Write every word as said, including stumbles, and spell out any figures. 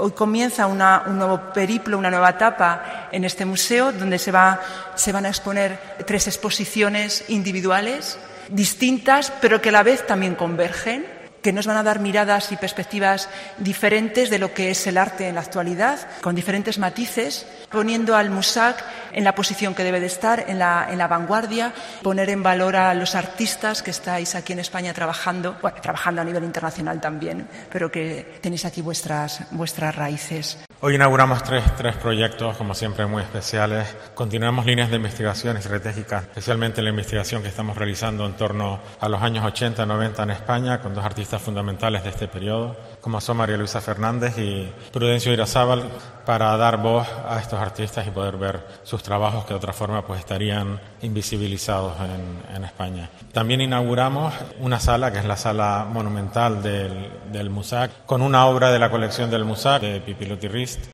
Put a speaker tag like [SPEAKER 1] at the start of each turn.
[SPEAKER 1] Hoy comienza una, un nuevo periplo, una nueva etapa en este museo, donde se, va, se van a exponer tres exposiciones individuales, distintas, pero que a la vez también convergen, que nos van a dar miradas y perspectivas diferentes de lo que es el arte en la actualidad, con diferentes matices, poniendo al MUSAC en la posición que debe de estar, en la, en la vanguardia, poner en valor a los artistas que estáis aquí en España trabajando, bueno, trabajando a nivel internacional también, pero que tenéis aquí vuestras, vuestras raíces.
[SPEAKER 2] Hoy inauguramos tres, tres proyectos, como siempre, muy especiales. Continuamos líneas de investigación estratégicas, especialmente la investigación que estamos realizando en torno a los años ochenta noventa en España, con dos artistas fundamentales de este periodo, como son María Luisa Fernández y Prudencio Irazábal, para dar voz a estos artistas y poder ver sus trabajos que de otra forma pues estarían invisibilizados en, en España. También inauguramos una sala, que es la sala monumental del, del MUSAC, con una obra de la colección del MUSAC, de Pipilotti Rist,